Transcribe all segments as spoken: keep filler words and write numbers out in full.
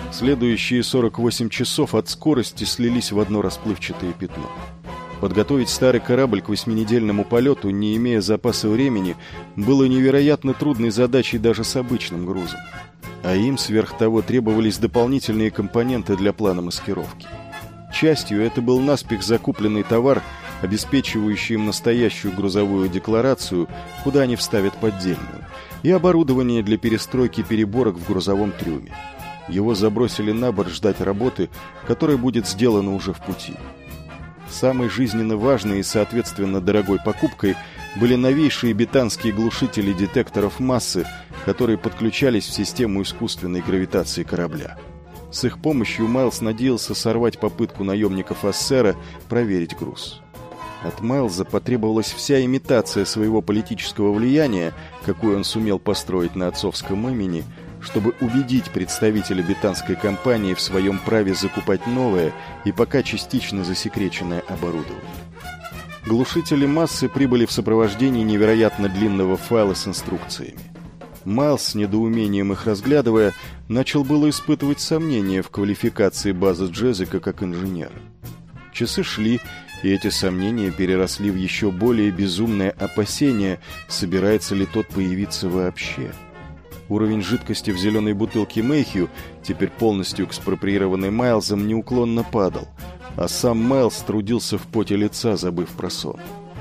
Следующие сорок восемь часов от скорости слились в одно расплывчатое пятно. Подготовить старый корабль к восьминедельному полету, не имея запаса времени, было невероятно трудной задачей даже с обычным грузом. А им сверх того требовались дополнительные компоненты для плана маскировки. Частью это был наспех закупленный товар, обеспечивающий им настоящую грузовую декларацию, куда они вставят поддельную, и оборудование для перестройки переборок в грузовом трюме. Его забросили на борт ждать работы, которая будет сделана уже в пути. Самой жизненно важной и, соответственно, дорогой покупкой были новейшие бетанские глушители детекторов массы, которые подключались в систему искусственной гравитации корабля. С их помощью Майлз надеялся сорвать попытку наемников Ассера проверить груз. От Майлза потребовалась вся имитация своего политического влияния, какую он сумел построить на отцовском имени, чтобы убедить представителя бетанской компании в своем праве закупать новое и пока частично засекреченное оборудование. Глушители массы прибыли в сопровождении невероятно длинного файла с инструкциями. Майлз, с недоумением их разглядывая, начал было испытывать сомнения в квалификации базы Джезика как инженера. Часы шли, и эти сомнения переросли в еще более безумное опасение, собирается ли тот появиться вообще. Уровень жидкости в зеленой бутылке Мэйхью, теперь полностью экспроприированный Майлзом, неуклонно падал, а сам Майлз трудился в поте лица, забыв про сон.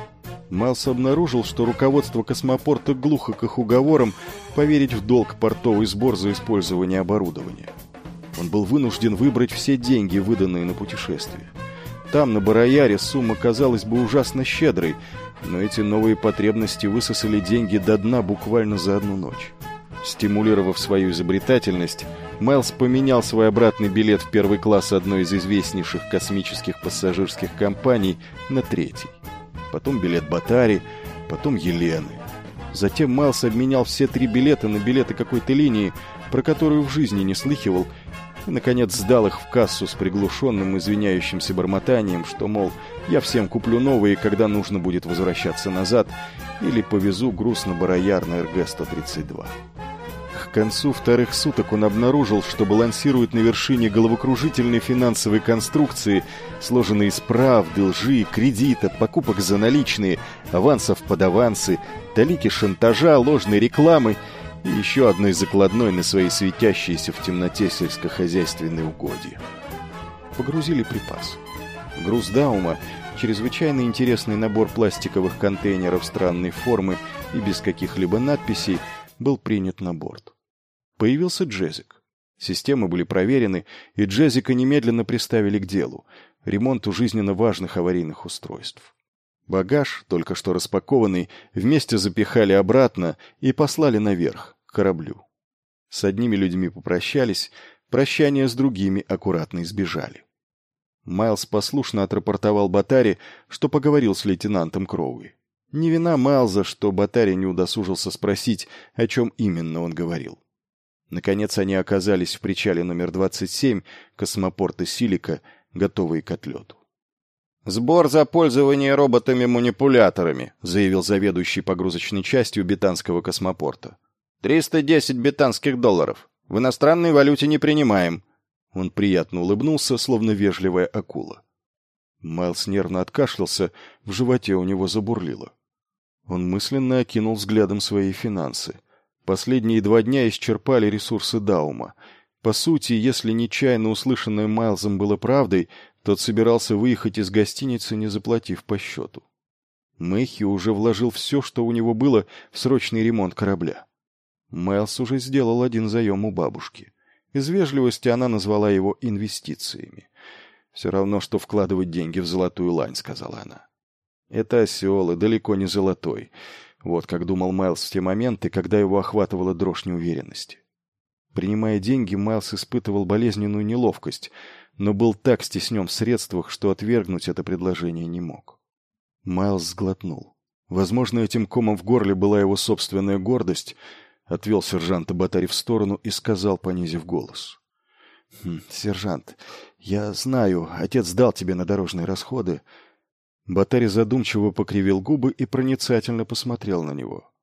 Майлз обнаружил, что руководство космопорта глухо к их уговорам поверить в долг портовый сбор за использование оборудования. Он был вынужден выбрать все деньги, выданные на путешествие. Там, на Барояре, сумма казалась бы ужасно щедрой, но эти новые потребности высосали деньги до дна буквально за одну ночь. Стимулировав свою изобретательность, Майлз поменял свой обратный билет в первый класс одной из известнейших космических пассажирских компаний на третий. Потом билет Батари, потом Елены. Затем Майлз обменял все три билета на билеты какой-то линии, про которую в жизни не слыхивал, и, наконец, сдал их в кассу с приглушенным извиняющимся бормотанием, что, мол, я всем куплю новые, когда нужно будет возвращаться назад, или повезу груз на Барояр на эр гэ сто тридцать два. К концу вторых суток он обнаружил, что балансирует на вершине головокружительной финансовой конструкции, сложенной из прав, должи, кредита, покупок за наличные, авансов под авансы, талики шантажа, ложной рекламы и еще одной закладной на свои светящиеся в темноте сельскохозяйственные угодья. Погрузили припас. Груз Даума, чрезвычайно интересный набор пластиковых контейнеров странной формы и без каких-либо надписей, был принят на борт. Появился Джезик. Системы были проверены, и Джезика немедленно приставили к делу — ремонту жизненно важных аварийных устройств. Багаж, только что распакованный, вместе запихали обратно и послали наверх, к кораблю. С одними людьми попрощались, прощания с другими аккуратно избежали. Майлз послушно отрапортовал Батари, что поговорил с лейтенантом Кроуи. Не вина Майлза, что Батари не удосужился спросить, о чем именно он говорил. Наконец они оказались в причале номер двадцать семь космопорта Силика, готовые к отлету. «Сбор за пользование роботами-манипуляторами», заявил заведующий погрузочной частью бетанского космопорта. «триста десять бетанских долларов. В иностранной валюте не принимаем». Он приятно улыбнулся, словно вежливая акула. Майлз нервно откашлялся, в животе у него забурлило. Он мысленно окинул взглядом свои финансы. Последние два дня исчерпали ресурсы Даума. По сути, если нечаянно услышанное Майлзом было правдой, тот собирался выехать из гостиницы, не заплатив по счету. Мэйхью уже вложил все, что у него было, в срочный ремонт корабля. Майлз уже сделал один заем у бабушки. Из вежливости она назвала его инвестициями. «Все равно, что вкладывать деньги в золотую лань», — сказала она. «Это осел, и далеко не золотой». Вот как думал Майлз в те моменты, когда его охватывала дрожь неуверенности. Принимая деньги, Майлз испытывал болезненную неловкость, но был так стеснен в средствах, что отвергнуть это предложение не мог. Майлз сглотнул. Возможно, этим комом в горле была его собственная гордость, отвел сержанта Батари в сторону и сказал, понизив голос. «Хм, «Сержант, я знаю, отец дал тебе на дорожные расходы». Батари задумчиво покривил губы и проницательно посмотрел на него.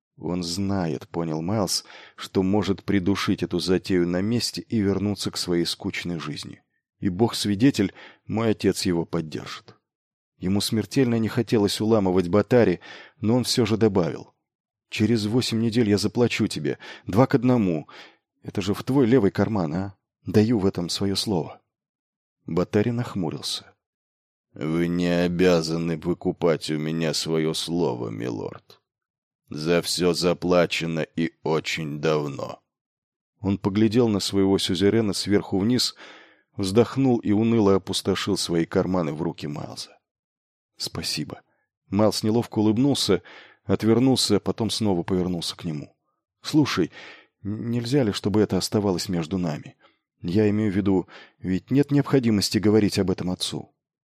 Он знает, понял Майлз, что может придушить эту затею на месте и вернуться к своей скучной жизни. И Бог-свидетель, мой отец его поддержит. Ему смертельно не хотелось уламывать Ботари, но он все же добавил. «Через восемь недель я заплачу тебе. Два к одному. Это же в твой левый карман, а? Даю в этом свое слово». Ботари нахмурился. «Вы не обязаны выкупать у меня свое слово, милорд. За все заплачено и очень давно». Он поглядел на своего сюзерена сверху вниз, вздохнул и уныло опустошил свои карманы в руки Майлза. «Спасибо». Майлз неловко улыбнулся, отвернулся, а потом снова повернулся к нему. «Слушай, нельзя ли, чтобы это оставалось между нами? Я имею в виду, ведь нет необходимости говорить об этом отцу».